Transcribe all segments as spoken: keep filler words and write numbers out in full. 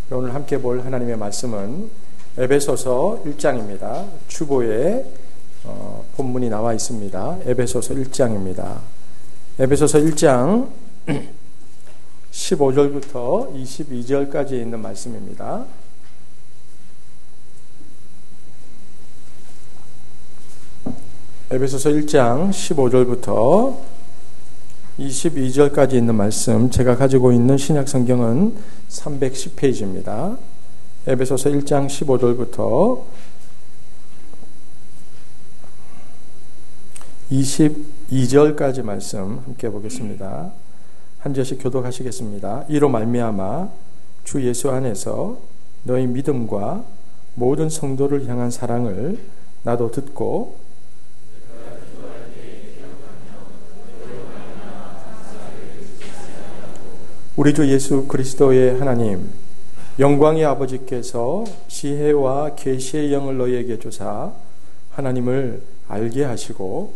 오늘 함께 볼 하나님의 말씀은 에베소서 일 장입니다. 주보에 어, 본문이 나와 있습니다. 에베소서 일 장입니다. 에베소서 일 장 십오 절부터 이십이 절까지 있는 말씀입니다. 에베소서 일 장 십오 절부터 이십이 절까지 있는 말씀, 제가 가지고 있는 신약 성경은 삼백십 페이지입니다. 에베소서 일 장 십오 절부터 이십이 절까지 말씀 함께 보겠습니다. 한 절씩 교독하시겠습니다. 이로 말미암아 주 예수 안에서 너희 믿음과 모든 성도를 향한 사랑을 나도 듣고 우리 주 예수 그리스도의 하나님, 영광의 아버지께서 지혜와 계시의 영을 너희에게 주사 하나님을 알게 하시고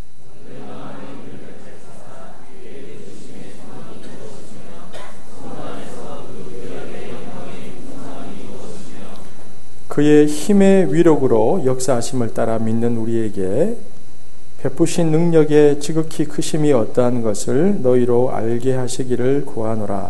그의 힘의 위력으로 역사하심을 따라 믿는 우리에게 베푸신 능력의 지극히 크심이 어떠한 것을 너희로 알게 하시기를 구하노라.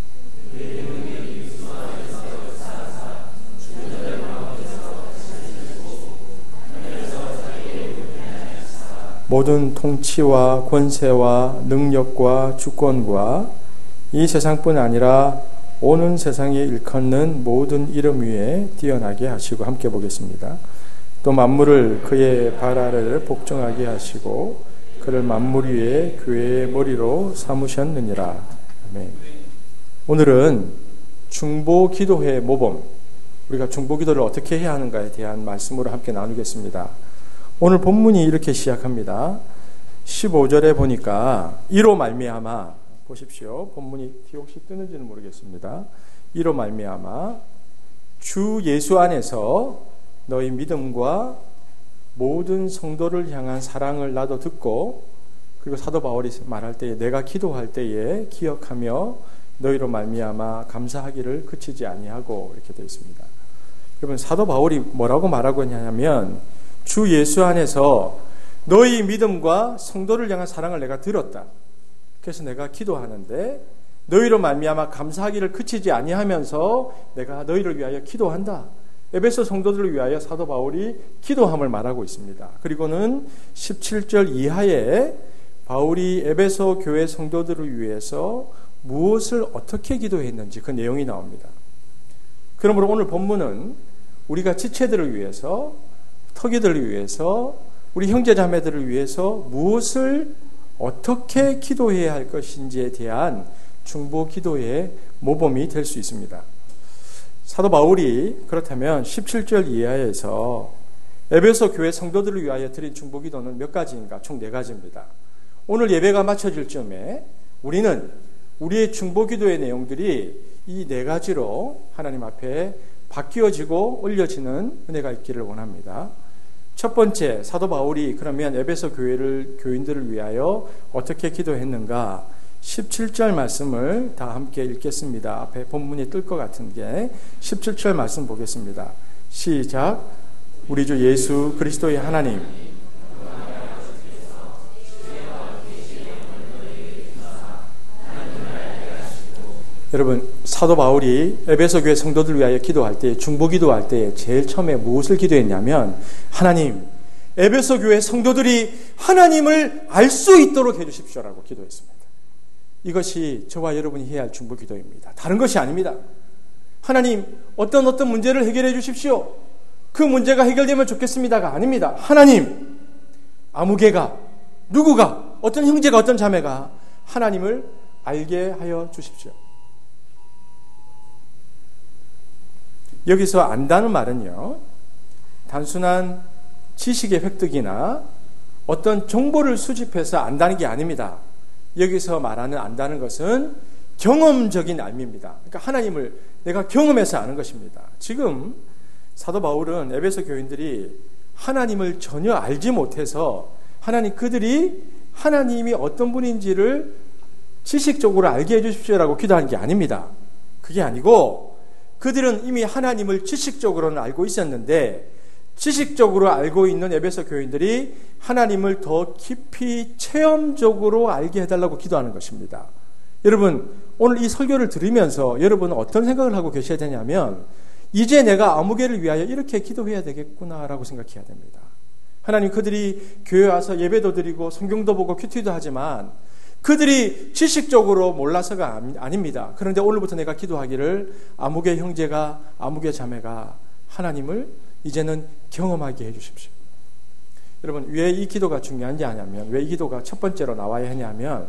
모든 통치와 권세와 능력과 주권과 이 세상뿐 아니라 오는 세상에 일컫는 모든 이름 위에 뛰어나게 하시고, 함께 보겠습니다. 또 만물을 그의 발 아래를 복종하게 하시고 그를 만물 위에 교회의 머리로 삼으셨느니라. 아멘. 오늘은 중보 기도회 모범, 우리가 중보 기도를 어떻게 해야 하는가에 대한 말씀으로 함께 나누겠습니다. 오늘 본문이 이렇게 시작합니다. 십오 절에 보니까 이로 말미암아, 보십시오. 본문이 혹시 뜨는지는 모르겠습니다. 이로 말미암아 주 예수 안에서 너희 믿음과 모든 성도를 향한 사랑을 나도 듣고, 그리고 사도 바울이 말할 때에 내가 기도할 때에 기억하며 너희로 말미암아 감사하기를 그치지 아니하고, 이렇게 되어 있습니다. 여러분, 사도 바울이 뭐라고 말하고 있냐면 주 예수 안에서 너희 믿음과 성도를 향한 사랑을 내가 들었다. 그래서 내가 기도하는데 너희로 말미암아 감사하기를 그치지 아니하면서 내가 너희를 위하여 기도한다. 에베소 성도들을 위하여 사도 바울이 기도함을 말하고 있습니다. 그리고는 십칠 절 이하에 바울이 에베소 교회 성도들을 위해서 무엇을 어떻게 기도했는지 그 내용이 나옵니다. 그러므로 오늘 본문은 우리가 지체들을 위해서, 터기들을 위해서, 우리 형제자매들을 위해서 무엇을 어떻게 기도해야 할 것인지에 대한 중보 기도의 모범이 될 수 있습니다. 사도 바울이 그렇다면 십칠 절 이하에서 에베소 교회 성도들을 위하여 드린 중보 기도는 몇 가지인가? 총 네 가지입니다. 오늘 예배가 마쳐질 쯤에 우리는 우리의 중보 기도의 내용들이 이 네 가지로 하나님 앞에 바뀌어지고 올려지는 은혜가 있기를 원합니다. 첫 번째, 사도 바울이 그러면 에베소 교회를, 교인들을 위하여 어떻게 기도했는가? 십칠 절 말씀을 다 함께 읽겠습니다. 앞에 본문이 뜰 것 같은 게 십칠 절 말씀 보겠습니다. 시작. 우리 주 예수 그리스도의 하나님, 여러분, 사도 바울이 에베소 교회 성도들 위하여 기도할 때, 중보 기도할 때 제일 처음에 무엇을 기도했냐면, 하나님, 에베소 교회 성도들이 하나님을 알 수 있도록 해주십시오라고 기도했습니다. 이것이 저와 여러분이 해야 할 중보 기도입니다. 다른 것이 아닙니다. 하나님, 어떤 어떤 문제를 해결해 주십시오. 그 문제가 해결되면 좋겠습니다가 아닙니다. 하나님, 아무개가, 누구가, 어떤 형제가, 어떤 자매가 하나님을 알게 하여 주십시오. 여기서 안다는 말은요, 단순한 지식의 획득이나 어떤 정보를 수집해서 안다는 게 아닙니다. 여기서 말하는 안다는 것은 경험적인 알미입니다. 그러니까 하나님을 내가 경험해서 아는 것입니다. 지금 사도 바울은 에베소 교인들이 하나님을 전혀 알지 못해서 하나님, 그들이 하나님이 어떤 분인지를 지식적으로 알게 해주십시오라고 기도하는 게 아닙니다. 그게 아니고 그들은 이미 하나님을 지식적으로는 알고 있었는데 지식적으로 알고 있는 에베소 교인들이 하나님을 더 깊이 체험적으로 알게 해달라고 기도하는 것입니다. 여러분, 오늘 이 설교를 들으면서 여러분은 어떤 생각을 하고 계셔야 되냐면 이제 내가 아무개를 위하여 이렇게 기도해야 되겠구나라고 생각해야 됩니다. 하나님, 그들이 교회 와서 예배도 드리고 성경도 보고 큐티도 하지만 그들이 지식적으로 몰라서가 아닙니다. 그런데 오늘부터 내가 기도하기를 아무개 형제가 아무개 자매가 하나님을 이제는 경험하게 해주십시오. 여러분, 왜 이 기도가 중요한지 아냐면, 왜 이 기도가 첫 번째로 나와야 하냐면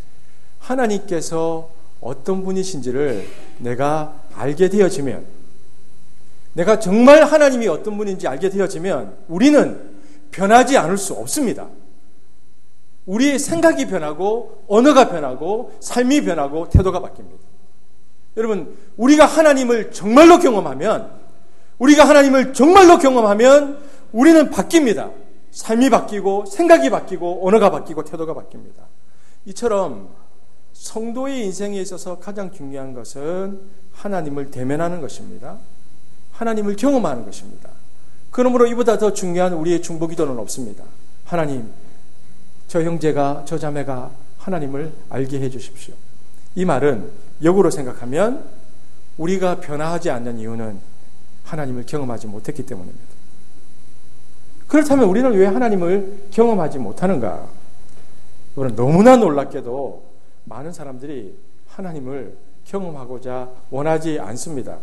하나님께서 어떤 분이신지를 내가 알게 되어지면, 내가 정말 하나님이 어떤 분인지 알게 되어지면 우리는 변하지 않을 수 없습니다. 우리의 생각이 변하고 언어가 변하고 삶이 변하고 태도가 바뀝니다. 여러분, 우리가 하나님을 정말로 경험하면 우리가 하나님을 정말로 경험하면 우리는 바뀝니다. 삶이 바뀌고 생각이 바뀌고 언어가 바뀌고 태도가 바뀝니다. 이처럼 성도의 인생에 있어서 가장 중요한 것은 하나님을 대면하는 것입니다. 하나님을 경험하는 것입니다. 그러므로 이보다 더 중요한 우리의 중보기도는 없습니다. 하나님, 저 형제가 저 자매가 하나님을 알게 해 주십시오. 이 말은 역으로 생각하면 우리가 변화하지 않는 이유는 하나님을 경험하지 못했기 때문입니다. 그렇다면 우리는 왜 하나님을 경험하지 못하는가? 너무나 놀랍게도 많은 사람들이 하나님을 경험하고자 원하지 않습니다.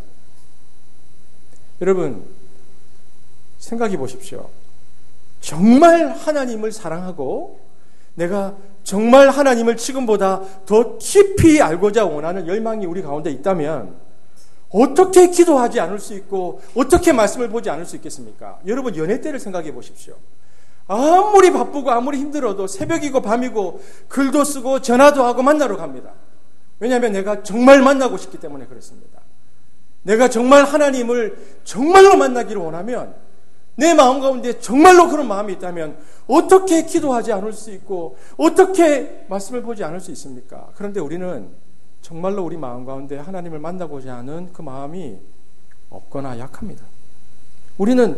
여러분, 생각해 보십시오. 정말 하나님을 사랑하고 내가 정말 하나님을 지금보다 더 깊이 알고자 원하는 열망이 우리 가운데 있다면 어떻게 기도하지 않을 수 있고 어떻게 말씀을 보지 않을 수 있겠습니까? 여러분, 연애 때를 생각해 보십시오. 아무리 바쁘고 아무리 힘들어도 새벽이고 밤이고 글도 쓰고 전화도 하고 만나러 갑니다. 왜냐하면 내가 정말 만나고 싶기 때문에 그렇습니다. 내가 정말 하나님을 정말로 만나기를 원하면, 내 마음 가운데 정말로 그런 마음이 있다면 어떻게 기도하지 않을 수 있고 어떻게 말씀을 보지 않을 수 있습니까? 그런데 우리는 정말로 우리 마음 가운데 하나님을 만나고자 하는 그 마음이 없거나 약합니다. 우리는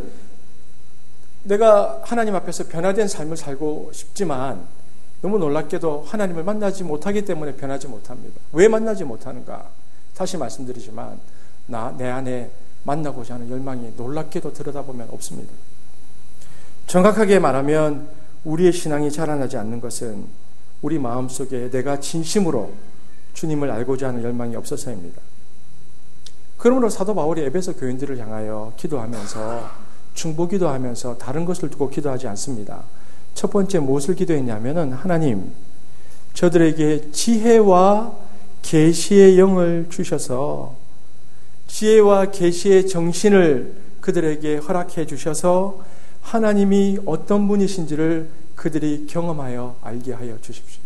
내가 하나님 앞에서 변화된 삶을 살고 싶지만 너무 놀랍게도 하나님을 만나지 못하기 때문에 변하지 못합니다. 왜 만나지 못하는가? 다시 말씀드리지만 나, 내 안에 만나고자 하는 열망이 놀랍게도 들여다보면 없습니다. 정확하게 말하면 우리의 신앙이 자라나지 않는 것은 우리 마음속에 내가 진심으로 주님을 알고자 하는 열망이 없어서입니다. 그러므로 사도 바울이 에베소 교인들을 향하여 기도하면서 중보기도하면서 다른 것을 두고 기도하지 않습니다. 첫 번째 무엇을 기도했냐면은 하나님, 저들에게 지혜와 계시의 영을 주셔서 지혜와 계시의 정신을 그들에게 허락해 주셔서 하나님이 어떤 분이신지를 그들이 경험하여 알게 하여 주십시오.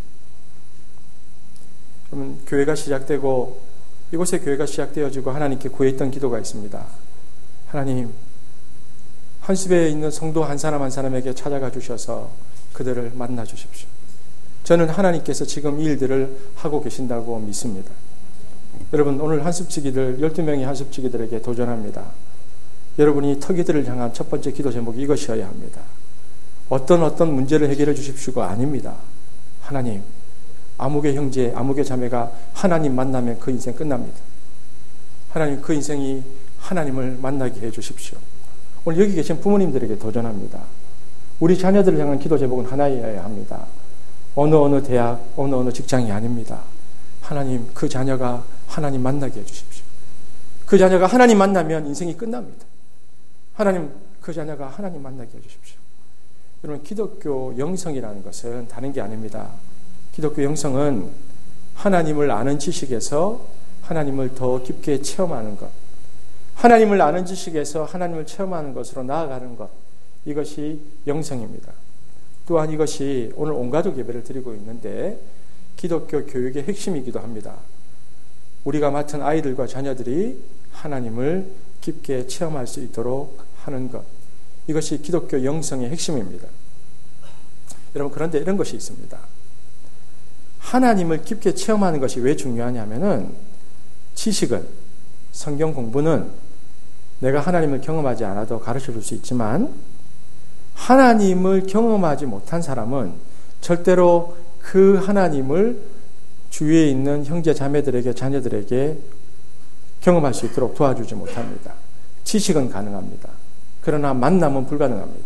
그러면 교회가 시작되고 이곳에 교회가 시작되어지고 하나님께 구했던 기도가 있습니다. 하나님, 한숲에 있는 성도 한 사람 한 사람에게 찾아가 주셔서 그들을 만나 주십시오. 저는 하나님께서 지금 이 일들을 하고 계신다고 믿습니다. 여러분, 오늘 한숲지기들 열두 명의 한숲지기들에게 도전합니다. 여러분이 터기들을 향한 첫 번째 기도 제목이 이것이어야 합니다. 어떤 어떤 문제를 해결해 주십시오가 아닙니다. 하나님, 아무개 형제, 아무개 자매가 하나님 만나면 그 인생 끝납니다. 하나님, 그 인생이 하나님을 만나게 해 주십시오. 오늘 여기 계신 부모님들에게 도전합니다. 우리 자녀들을 향한 기도 제목은 하나여야 합니다. 어느 어느 대학, 어느 어느 직장이 아닙니다. 하나님, 그 자녀가 하나님 만나게 해주십시오. 그 자녀가 하나님 만나면 인생이 끝납니다. 하나님, 그 자녀가 하나님 만나게 해주십시오. 여러분, 기독교 영성이라는 것은 다른 게 아닙니다. 기독교 영성은 하나님을 아는 지식에서 하나님을 더 깊게 체험하는 것, 하나님을 아는 지식에서 하나님을 체험하는 것으로 나아가는 것, 이것이 영성입니다. 또한 이것이 오늘 온가족 예배를 드리고 있는데 기독교 교육의 핵심이기도 합니다. 우리가 맡은 아이들과 자녀들이 하나님을 깊게 체험할 수 있도록 하는 것, 이것이 기독교 영성의 핵심입니다. 여러분, 그런데 이런 것이 있습니다. 하나님을 깊게 체험하는 것이 왜 중요하냐면은 지식은 성경 공부는 내가 하나님을 경험하지 않아도 가르쳐 줄 수 있지만 하나님을 경험하지 못한 사람은 절대로 그 하나님을 주위에 있는 형제 자매들에게 자녀들에게 경험할 수 있도록 도와주지 못합니다. 지식은 가능합니다. 그러나 만남은 불가능합니다.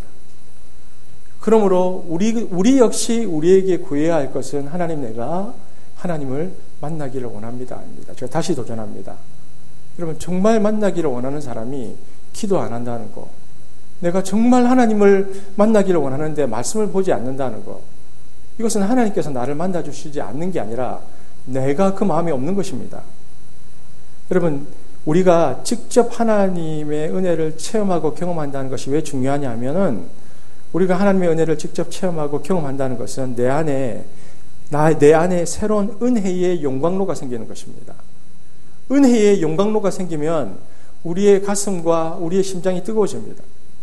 그러므로 우리, 우리 역시 우리에게 구해야 할 것은 하나님 내가 하나님을 만나기를 원합니다. 아닙니다. 제가 다시 도전합니다. 여러분 정말 만나기를 원하는 사람이 기도 안 한다는 거, 내가 정말 하나님을 만나기를 원하는데 말씀을 보지 않는다는 거, 이것은 하나님께서 나를 만나주시지 않는 게 아니라 내가 그 마음이 없는 것입니다. 여러분 우리가 직접 하나님의 은혜를 체험하고 경험한다는 것이 왜 중요하냐 하면은 우리가 하나님의 은혜를 직접 체험하고 경험한다는 것은 내 안에 나, 내 안에 새로운 은혜의 용광로가 생기는 것입니다. 은혜의 용광로가 생기면 우리의 가슴과 우리의 심장이 뜨거워집니다.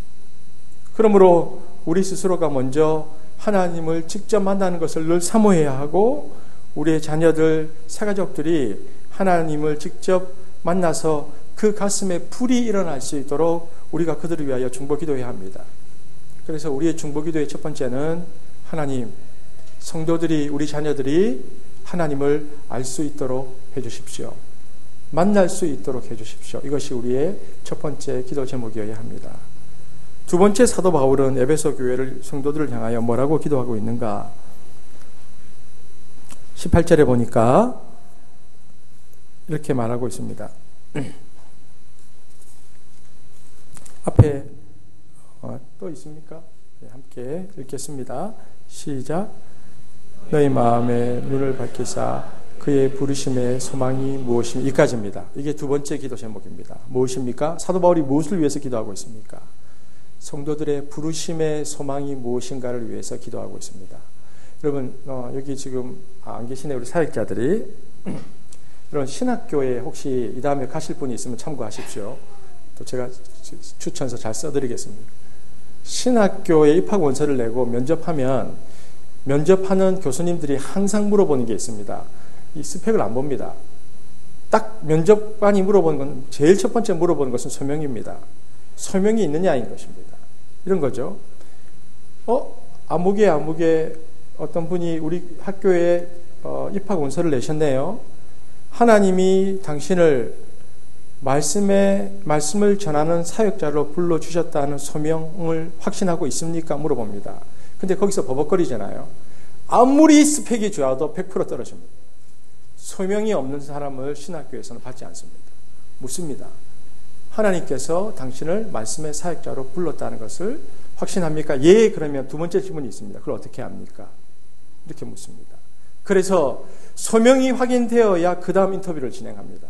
그러므로 우리 스스로가 먼저 하나님을 직접 만나는 것을 늘 사모해야 하고 우리의 자녀들, 새가족들이 하나님을 직접 만나서 그 가슴에 불이 일어날 수 있도록 우리가 그들을 위하여 중보기도해야 합니다. 그래서 우리의 중보기도의 첫 번째는 하나님, 성도들이, 우리 자녀들이 하나님을 알 수 있도록 해주십시오. 만날 수 있도록 해주십시오. 이것이 우리의 첫 번째 기도 제목이어야 합니다. 두 번째 사도 바울은 에베소 교회를 성도들을 향하여 뭐라고 기도하고 있는가? 십팔 절에 보니까 이렇게 말하고 있습니다. 앞에 어, 또 있습니까? 네, 함께 읽겠습니다. 시작. 너희 마음에 눈을 밝히사 그의 부르심의 소망이 무엇입니까? 이까지입니다. 이게 두 번째 기도 제목입니다. 무엇입니까? 사도 바울이 무엇을 위해서 기도하고 있습니까? 성도들의 부르심의 소망이 무엇인가를 위해서 기도하고 있습니다. 여러분 어, 여기 지금 안 계시네 우리 사역자들이. 여러분 신학교에 혹시 이 다음에 가실 분이 있으면 참고하십시오. 또 제가 추천서 잘 써드리겠습니다. 신학교에 입학 원서를 내고 면접하면 면접하는 교수님들이 항상 물어보는 게 있습니다. 이 스펙을 안 봅니다. 딱 면접관이 물어보는 건 제일 첫 번째 물어보는 것은 소명입니다. 소명이 있느냐인 것입니다. 이런 거죠. 어? 아무개 아무개 어떤 분이 우리 학교에 어, 입학 원서를 내셨네요. 하나님이 당신을 말씀에, 말씀을 전하는 사역자로 불러주셨다는 소명을 확신하고 있습니까? 물어봅니다. 근데 거기서 버벅거리잖아요. 아무리 스펙이 좋아도 백 퍼센트 떨어집니다. 소명이 없는 사람을 신학교에서는 받지 않습니다. 묻습니다. 하나님께서 당신을 말씀의 사역자로 불렀다는 것을 확신합니까? 예, 그러면 두 번째 질문이 있습니다. 그걸 어떻게 합니까? 이렇게 묻습니다. 그래서 소명이 확인되어야 그 다음 인터뷰를 진행합니다.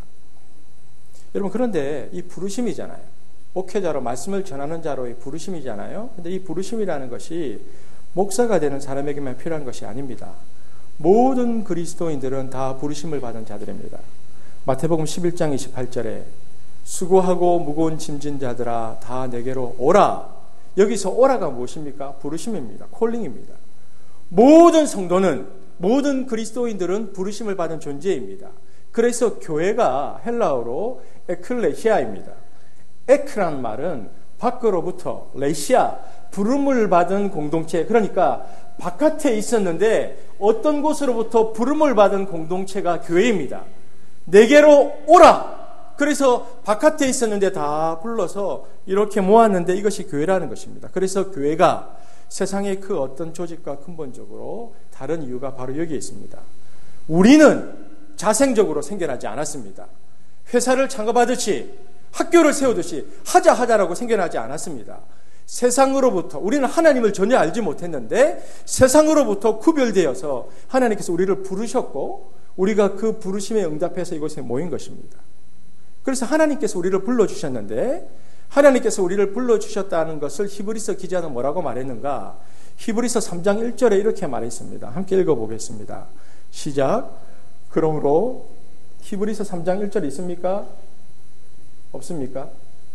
여러분 그런데 이 부르심이잖아요. 목회자로 말씀을 전하는 자로의 부르심이잖아요. 근데 이 부르심이라는 것이 목사가 되는 사람에게만 필요한 것이 아닙니다. 모든 그리스도인들은 다 부르심을 받은 자들입니다. 마태복음 십일 장 이십팔 절에 수고하고 무거운 짐진 자들아 다 내게로 오라. 여기서 오라가 무엇입니까? 부르심입니다. 콜링입니다. 모든 성도는, 모든 그리스도인들은 부르심을 받은 존재입니다. 그래서 교회가 헬라어로 에클레시아입니다. 에크란 말은 밖으로부터, 레시아, 부름을 받은 공동체, 그러니까 바깥에 있었는데 어떤 곳으로부터 부름을 받은 공동체가 교회입니다. 내게로 오라. 그래서 바깥에 있었는데 다 불러서 이렇게 모았는데 이것이 교회라는 것입니다. 그래서 교회가 세상의 그 어떤 조직과 근본적으로 다른 이유가 바로 여기에 있습니다. 우리는 자생적으로 생겨나지 않았습니다. 회사를 창업하듯이 학교를 세우듯이 하자 하자라고 생겨나지 않았습니다. 세상으로부터, 우리는 하나님을 전혀 알지 못했는데 세상으로부터 구별되어서 하나님께서 우리를 부르셨고 우리가 그 부르심에 응답해서 이곳에 모인 것입니다. 그래서 하나님께서 우리를 불러주셨는데 하나님께서 우리를 불러주셨다는 것을 히브리서 기자는 뭐라고 말했는가? 히브리서 삼 장 일 절에 이렇게 말했습니다. 함께 읽어보겠습니다. 시작. 그러므로 히브리서 삼 장 일 절 있습니까? 없습니까?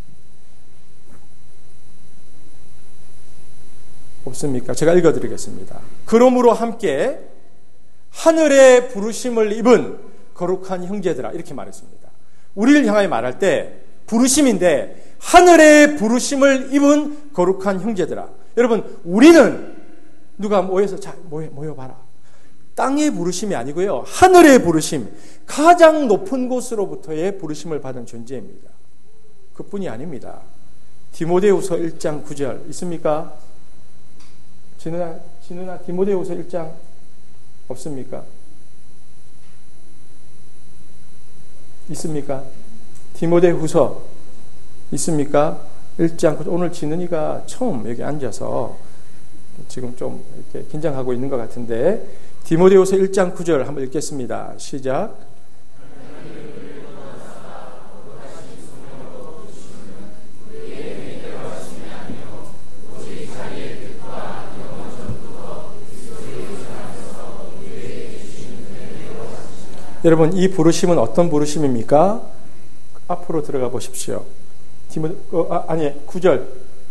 없습니까? 제가 읽어드리겠습니다. 그러므로 함께 하늘의 부르심을 입은 거룩한 형제들아 이렇게 말했습니다. 우리를 향하여 말할 때 부르심인데 하늘의 부르심을 입은 거룩한 형제들아. 여러분, 우리는 누가 모여서 자 모여 모여봐라. 땅의 부르심이 아니고요, 하늘의 부르심, 가장 높은 곳으로부터의 부르심을 받은 존재입니다. 그뿐이 아닙니다. 디모데후서 일 장 구 절 있습니까? 진우나, 진우나 디모데후서 일 장 없습니까? 있습니까? 디모데후서 있습니까? 일 장 구 절. 오늘 진은이가 처음 여기 앉아서 지금 좀 이렇게 긴장하고 있는 것 같은데, 디모데후서 일 장 구 절 한번 읽겠습니다. 시작. 여러분, 이 부르심은 어떤 부르심입니까? 앞으로 들어가 보십시오. 디모, 어, 아, 아니, 구 절.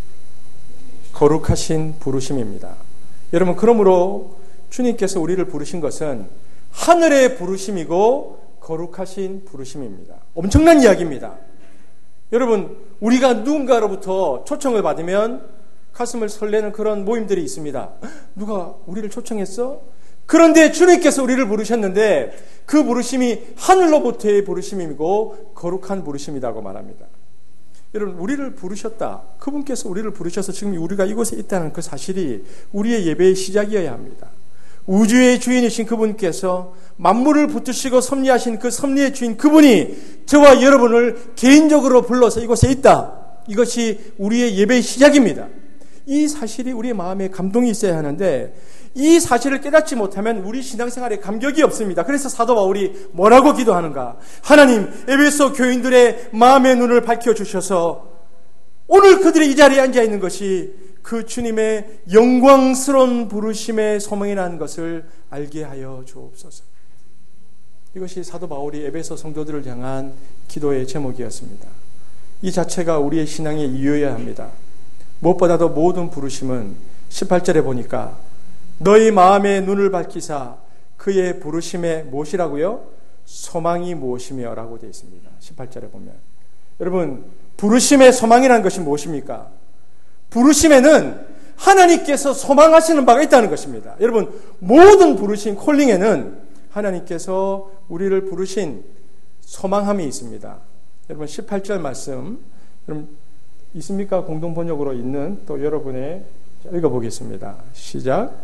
거룩하신 부르심입니다. 여러분, 그러므로 주님께서 우리를 부르신 것은 하늘의 부르심이고 거룩하신 부르심입니다. 엄청난 이야기입니다. 여러분, 우리가 누군가로부터 초청을 받으면 가슴을 설레는 그런 모임들이 있습니다. 누가 우리를 초청했어? 그런데 주님께서 우리를 부르셨는데 그 부르심이 하늘로부터의 부르심이고 거룩한 부르심이라고 말합니다. 여러분, 우리를 부르셨다. 그분께서 우리를 부르셔서 지금 우리가 이곳에 있다는 그 사실이 우리의 예배의 시작이어야 합니다. 우주의 주인이신 그분께서 만물을 붙드시고 섭리하신 그 섭리의 주인 그분이 저와 여러분을 개인적으로 불러서 이곳에 있다. 이것이 우리의 예배의 시작입니다. 이 사실이 우리의 마음에 감동이 있어야 하는데 이 사실을 깨닫지 못하면 우리 신앙생활에 감격이 없습니다. 그래서 사도 바울이 뭐라고 기도하는가? 하나님, 에베소 교인들의 마음의 눈을 밝혀주셔서 오늘 그들이 이 자리에 앉아있는 것이 그 주님의 영광스러운 부르심의 소망이라는 것을 알게 하여 주옵소서. 이것이 사도 바울이 에베소 성도들을 향한 기도의 제목이었습니다. 이 자체가 우리의 신앙의 이유여야 합니다. 무엇보다도 모든 부르심은 십팔 절에 보니까 너희 마음의 눈을 밝히사 그의 부르심의 무엇이라고요? 소망이 무엇이며 라고 되어 있습니다. 십팔 절에 보면. 여러분, 부르심의 소망이라는 것이 무엇입니까? 부르심에는 하나님께서 소망하시는 바가 있다는 것입니다. 여러분, 모든 부르심, 콜링에는 하나님께서 우리를 부르신 소망함이 있습니다. 여러분, 십팔 절 말씀 여러분 있습니까? 공동 번역으로 있는 또 여러분의 읽어보겠습니다. 시작.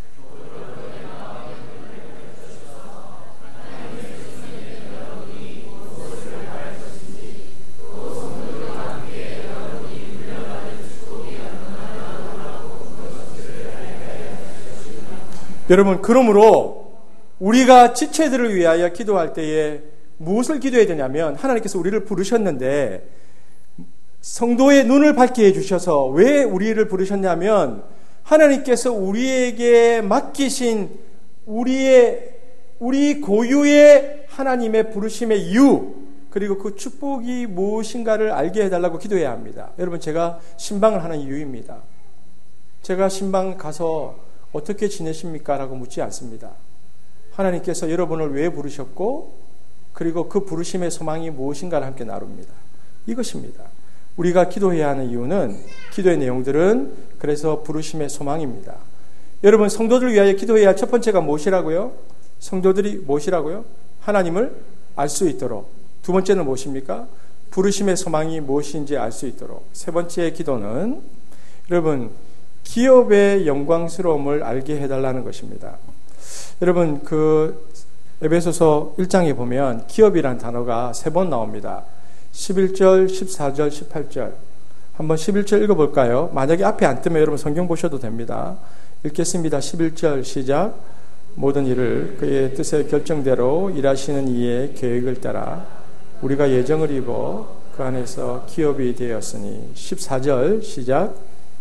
여러분, 그러므로 우리가 지체들을 위하여 기도할 때에 무엇을 기도해야 되냐면 하나님께서 우리를 부르셨는데 성도의 눈을 밝게 해주셔서 왜 우리를 부르셨냐면 하나님께서 우리에게 맡기신 우리의 우리 고유의 하나님의 부르심의 이유 그리고 그 축복이 무엇인가를 알게 해달라고 기도해야 합니다. 여러분, 제가 신방을 하는 이유입니다. 제가 신방 가서 어떻게 지내십니까? 라고 묻지 않습니다. 하나님께서 여러분을 왜 부르셨고 그리고 그 부르심의 소망이 무엇인가를 함께 나눕니다. 이것입니다. 우리가 기도해야 하는 이유는 기도의 내용들은 그래서 부르심의 소망입니다. 여러분, 성도들을 위하여 기도해야 할 첫 번째가 무엇이라고요? 성도들이 무엇이라고요? 하나님을 알 수 있도록. 두 번째는 무엇입니까? 부르심의 소망이 무엇인지 알 수 있도록. 세 번째 기도는 여러분, 기업의 영광스러움을 알게 해달라는 것입니다. 여러분, 그 에베소서 일 장에 보면 기업이라는 단어가 세 번 나옵니다. 십일 절, 십사 절, 십팔 절. 한번 십일 절 읽어볼까요? 만약에 앞에 안 뜨면 여러분 성경 보셔도 됩니다. 읽겠습니다. 십일 절 시작. 모든 일을 그의 뜻의 결정대로 일하시는 이의 계획을 따라 우리가 예정을 입어 그 안에서 기업이 되었으니. 십사 절 시작.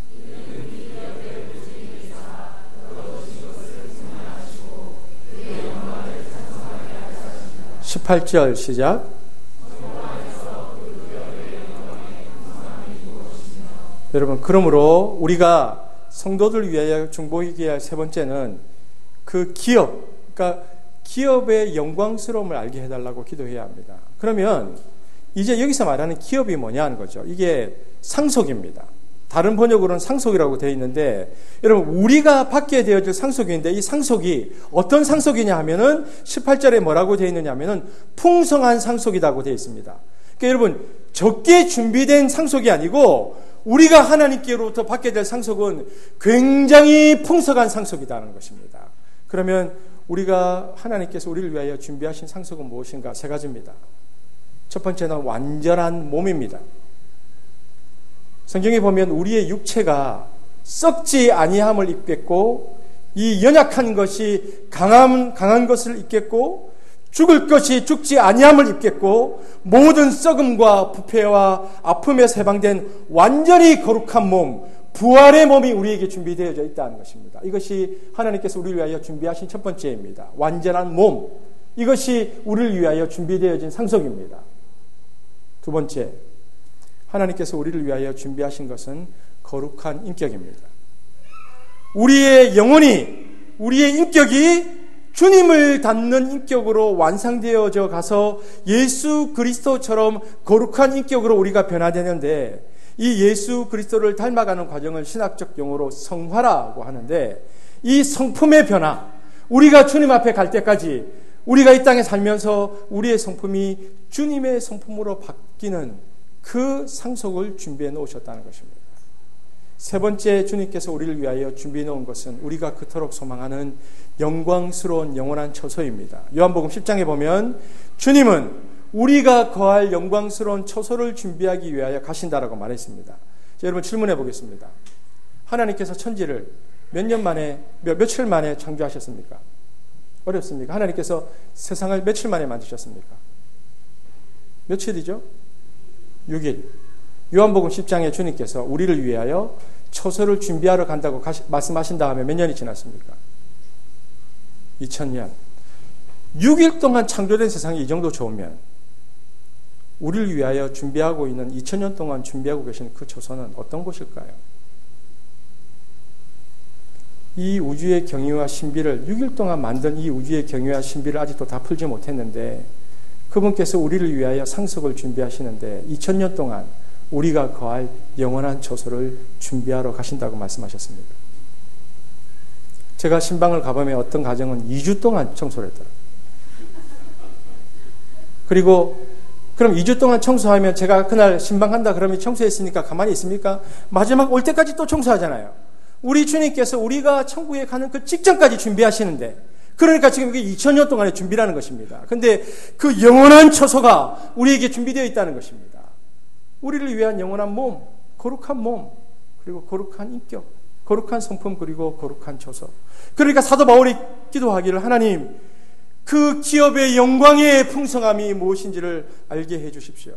십팔 절 시작. 여러분, 그러므로 우리가 성도들 위하여 중보하게 할 세 번째는 그 기업, 그러니까 기업의 영광스러움을 알게 해달라고 기도해야 합니다. 그러면 이제 여기서 말하는 기업이 뭐냐 하는 거죠. 이게 상속입니다. 다른 번역으로는 상속이라고 되어 있는데, 여러분, 우리가 받게 되어질 상속인데, 이 상속이 어떤 상속이냐 하면은 십팔 절에 뭐라고 되어 있느냐 하면은 풍성한 상속이라고 되어 있습니다. 그러니까 여러분, 적게 준비된 상속이 아니고 우리가 하나님께로부터 받게 될 상속은 굉장히 풍성한 상속이라는 것입니다. 그러면 우리가 하나님께서 우리를 위하여 준비하신 상속은 무엇인가? 세 가지입니다. 첫 번째는 완전한 몸입니다. 성경에 보면 우리의 육체가 썩지 아니함을 입겠고, 이 연약한 것이 강한, 강한 것을 입겠고, 죽을 것이 죽지 아니함을 입겠고, 모든 썩음과 부패와 아픔에서 해방된 완전히 거룩한 몸, 부활의 몸이 우리에게 준비되어져 있다는 것입니다. 이것이 하나님께서 우리를 위하여 준비하신 첫 번째입니다. 완전한 몸, 이것이 우리를 위하여 준비되어진 상속입니다. 두 번째, 하나님께서 우리를 위하여 준비하신 것은 거룩한 인격입니다. 우리의 영혼이, 우리의 인격이 주님을 닮는 인격으로 완성되어져 가서 예수 그리스도처럼 거룩한 인격으로 우리가 변화되는데, 이 예수 그리스도를 닮아가는 과정을 신학적 용어로 성화라고 하는데, 이 성품의 변화, 우리가 주님 앞에 갈 때까지 우리가 이 땅에 살면서 우리의 성품이 주님의 성품으로 바뀌는 그 상속을 준비해 놓으셨다는 것입니다. 세 번째, 주님께서 우리를 위하여 준비해 놓은 것은 우리가 그토록 소망하는 영광스러운 영원한 처소입니다. 요한복음 십 장에 보면 주님은 우리가 거할 영광스러운 처소를 준비하기 위하여 가신다라고 말했습니다. 자, 여러분 질문해 보겠습니다. 하나님께서 천지를 몇 년 만에, 몇, 며칠 만에 창조하셨습니까? 어렵습니까? 하나님께서 세상을 며칠 만에 만드셨습니까? 며칠이죠? 육 일. 요한복음 십 장에 주님께서 우리를 위하여 처소를 준비하러 간다고 가시, 말씀하신 다음에 몇 년이 지났습니까? 이천 년. 육 일 동안 창조된 세상이 이 정도 좋으면 우리를 위하여 준비하고 있는 이천 년 동안 준비하고 계신 그 처소는 어떤 곳일까요? 이 우주의 경위와 신비를, 육 일 동안 만든 이 우주의 경위와 신비를 아직도 다 풀지 못했는데, 그분께서 우리를 위하여 상속을 준비하시는데 이천 년 동안 우리가 거할 영원한 처소를 준비하러 가신다고 말씀하셨습니다. 제가 신방을 가보면 어떤 가정은 이 주 동안 청소를 했더라고요. 그리고 그럼 이 주 동안 청소하면 제가 그날 신방 간다 그러면 청소했으니까 가만히 있습니까? 마지막 올 때까지 또 청소하잖아요. 우리 주님께서 우리가 천국에 가는 그 직전까지 준비하시는데, 그러니까 지금 이게 이천 년 동안의 준비라는 것입니다. 근데 그 영원한 처소가 우리에게 준비되어 있다는 것입니다. 우리를 위한 영원한 몸, 거룩한 몸, 그리고 거룩한 인격, 거룩한 성품, 그리고 거룩한 처소. 그러니까 사도 바울이 기도하기를, 하나님, 그 기업의 영광의 풍성함이 무엇인지를 알게 해 주십시오.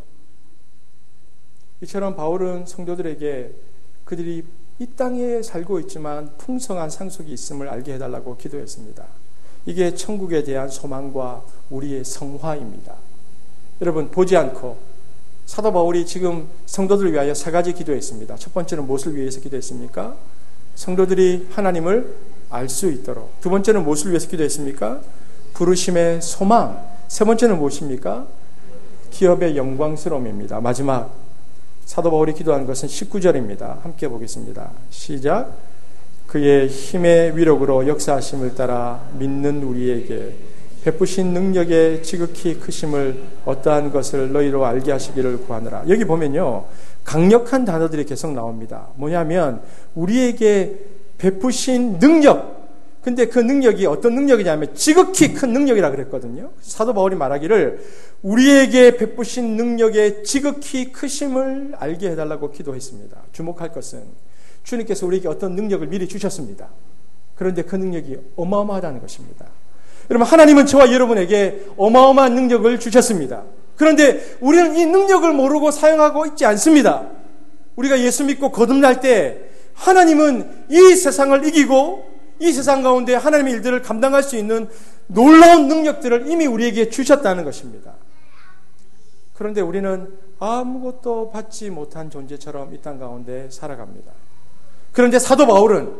이처럼 바울은 성도들에게 그들이 이 땅에 살고 있지만 풍성한 상속이 있음을 알게 해달라고 기도했습니다. 이게 천국에 대한 소망과 우리의 성화입니다. 여러분, 보지 않고 사도 바울이 지금 성도들을 위하여 세 가지 기도했습니다. 첫 번째는 무엇을 위해서 기도했습니까? 성도들이 하나님을 알 수 있도록. 두 번째는 무엇을 위해서 기도했습니까? 부르심의 소망. 세 번째는 무엇입니까? 기업의 영광스러움입니다. 마지막 사도 바울이 기도한 것은 십구 절입니다. 함께 보겠습니다. 시작. 그의 힘의 위력으로 역사하심을 따라 믿는 우리에게 베푸신 능력의 지극히 크심을 어떠한 것을 너희로 알게 하시기를 구하노라. 여기 보면요, 강력한 단어들이 계속 나옵니다. 뭐냐면 우리에게 베푸신 능력. 근데 그 능력이 어떤 능력이냐면 지극히 큰 능력이라 그랬거든요. 사도 바울이 말하기를 우리에게 베푸신 능력의 지극히 크심을 알게 해달라고 기도했습니다. 주목할 것은 주님께서 우리에게 어떤 능력을 미리 주셨습니다. 그런데 그 능력이 어마어마하다는 것입니다. 여러분, 하나님은 저와 여러분에게 어마어마한 능력을 주셨습니다. 그런데 우리는 이 능력을 모르고 사용하고 있지 않습니다. 우리가 예수 믿고 거듭날 때 하나님은 이 세상을 이기고 이 세상 가운데 하나님의 일들을 감당할 수 있는 놀라운 능력들을 이미 우리에게 주셨다는 것입니다. 그런데 우리는 아무것도 받지 못한 존재처럼 이 땅 가운데 살아갑니다. 그런데 사도 바울은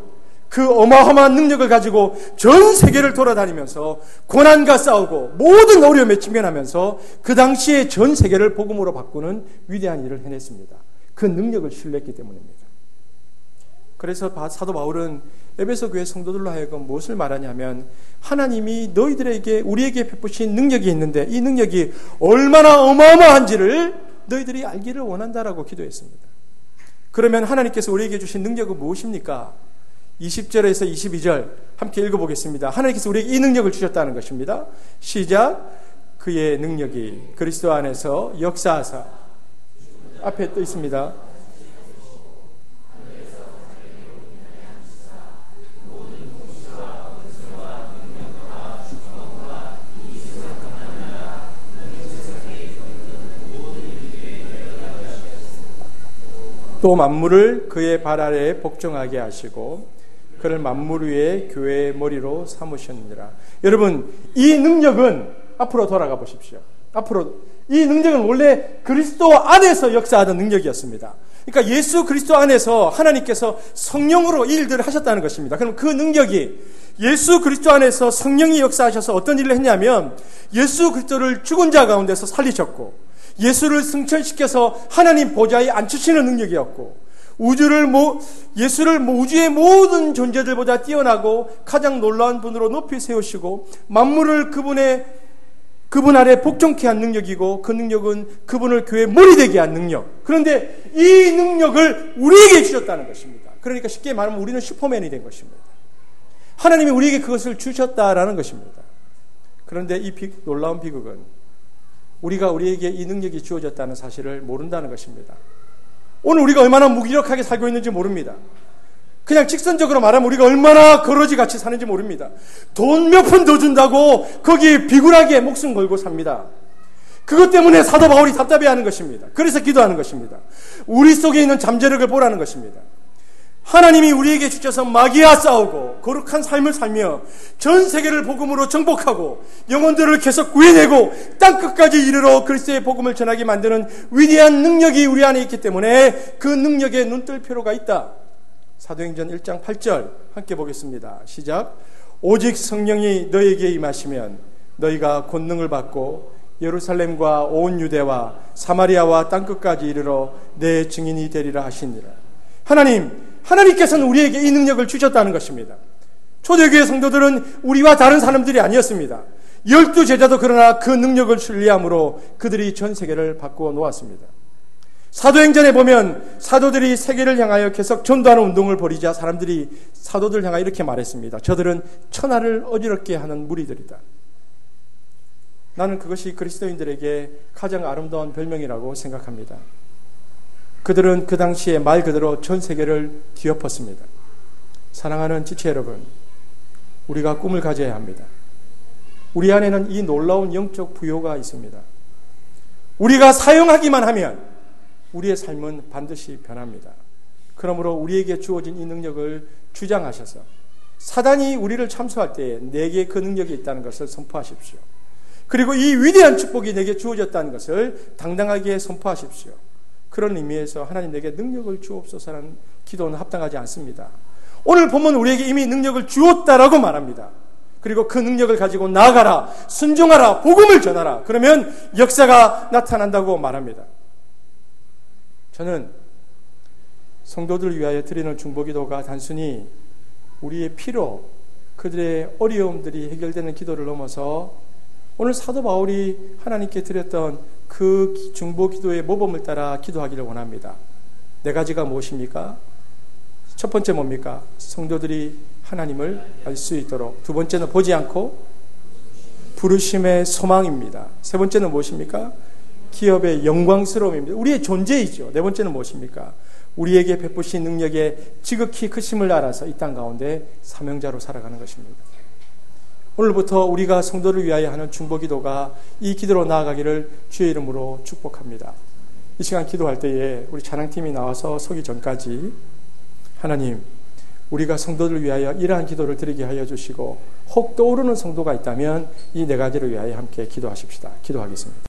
그 어마어마한 능력을 가지고 전 세계를 돌아다니면서 고난과 싸우고 모든 어려움에 직면하면서 그 당시에 전 세계를 복음으로 바꾸는 위대한 일을 해냈습니다. 그 능력을 신뢰했기 때문입니다. 그래서 사도 바울은 에베소 교회 성도들로 하여금 무엇을 말하냐면 하나님이 너희들에게 우리에게 베푸신 능력이 있는데 이 능력이 얼마나 어마어마한지를 너희들이 알기를 원한다라고 기도했습니다. 그러면 하나님께서 우리에게 주신 능력은 무엇입니까? 이십 절에서 이십이 절 함께 읽어보겠습니다. 하나님께서 우리에게 이 능력을 주셨다는 것입니다. 시작. 그의 능력이 그리스도 안에서 역사하사 앞에 떠 있습니다. 또 만물을 그의 발 아래에 복종하게 하시고 그를 만물 위에 교회의 머리로 삼으셨느니라. 여러분, 이 능력은 앞으로 돌아가 보십시오. 앞으로 이 능력은 원래 그리스도 안에서 역사하던 능력이었습니다. 그러니까 예수 그리스도 안에서 하나님께서 성령으로 일들을 하셨다는 것입니다. 그럼 그 능력이 예수 그리스도 안에서 성령이 역사하셔서 어떤 일을 했냐면 예수 그리스도를 죽은 자 가운데서 살리셨고 예수를 승천시켜서 하나님 보좌에 앉히시는 능력이었고 우주를 모, 예수를 우주의 모든 존재들보다 뛰어나고 가장 놀라운 분으로 높이 세우시고 만물을 그분의 그분 아래 복종케 한 능력이고 그 능력은 그분을 교회의 머리 되게 한 능력. 그런데 이 능력을 우리에게 주셨다는 것입니다. 그러니까 쉽게 말하면 우리는 슈퍼맨이 된 것입니다. 하나님이 우리에게 그것을 주셨다라는 것입니다. 그런데 이 비, 놀라운 비극은 우리가 우리에게 이 능력이 주어졌다는 사실을 모른다는 것입니다. 오늘 우리가 얼마나 무기력하게 살고 있는지 모릅니다. 그냥 직선적으로 말하면 우리가 얼마나 거러지같이 사는지 모릅니다. 돈 몇 푼 더 준다고 거기 비굴하게 목숨 걸고 삽니다. 그것 때문에 사도 바울이 답답해하는 것입니다. 그래서 기도하는 것입니다. 우리 속에 있는 잠재력을 보라는 것입니다. 하나님이 우리에게 주셔서 마귀와 싸우고 거룩한 삶을 살며 전 세계를 복음으로 정복하고 영혼들을 계속 구해내고 땅끝까지 이르러 그리스도의 복음을 전하게 만드는 위대한 능력이 우리 안에 있기 때문에 그 능력에 눈뜰 필요가 있다. 사도행전 일 장 팔 절 함께 보겠습니다. 시작. 오직 성령이 너에게 임하시면 너희가 권능을 받고 예루살렘과 온 유대와 사마리아와 땅끝까지 이르러 내 증인이 되리라 하시니라. 하나님 하나님께서는 우리에게 이 능력을 주셨다는 것입니다. 초대교회 성도들은 우리와 다른 사람들이 아니었습니다. 열두 제자도 그러나 그 능력을 신뢰함으로 그들이 전 세계를 바꾸어 놓았습니다. 사도행전에 보면 사도들이 세계를 향하여 계속 전도하는 운동을 벌이자 사람들이 사도들 향하여 이렇게 말했습니다. 저들은 천하를 어지럽게 하는 무리들이다. 나는 그것이 그리스도인들에게 가장 아름다운 별명이라고 생각합니다. 그들은 그 당시에 말 그대로 전 세계를 뒤엎었습니다. 사랑하는 지체 여러분, 우리가 꿈을 가져야 합니다. 우리 안에는 이 놀라운 영적 부요가 있습니다. 우리가 사용하기만 하면 우리의 삶은 반드시 변합니다. 그러므로 우리에게 주어진 이 능력을 주장하셔서 사단이 우리를 참수할 때에 내게 그 능력이 있다는 것을 선포하십시오. 그리고 이 위대한 축복이 내게 주어졌다는 것을 당당하게 선포하십시오. 그런 의미에서 하나님 내게 능력을 주옵소서라는 기도는 합당하지 않습니다. 오늘 본문 우리에게 이미 능력을 주었다라고 말합니다. 그리고 그 능력을 가지고 나아가라, 순종하라, 복음을 전하라. 그러면 역사가 나타난다고 말합니다. 저는 성도들을 위하여 드리는 중보기도가 단순히 우리의 피로 그들의 어려움들이 해결되는 기도를 넘어서 오늘 사도 바울이 하나님께 드렸던 그 중보기도의 모범을 따라 기도하기를 원합니다. 네 가지가 무엇입니까? 첫 번째 뭡니까? 성도들이 하나님을 알 수 있도록. 두 번째는 보지 않고 부르심의 소망입니다. 세 번째는 무엇입니까? 기업의 영광스러움입니다. 우리의 존재이죠. 네 번째는 무엇입니까? 우리에게 베푸신 능력의 지극히 크심을 알아서 이 땅 가운데 사명자로 살아가는 것입니다. 오늘부터 우리가 성도를 위하여 하는 중보기도가 이 기도로 나아가기를 주의 이름으로 축복합니다. 이 시간 기도할 때에 우리 찬양팀이 나와서 서기 전까지 하나님, 우리가 성도를 위하여 이러한 기도를 드리게 하여 주시고 혹 떠오르는 성도가 있다면 이 네 가지를 위하여 함께 기도하십시다. 기도하겠습니다.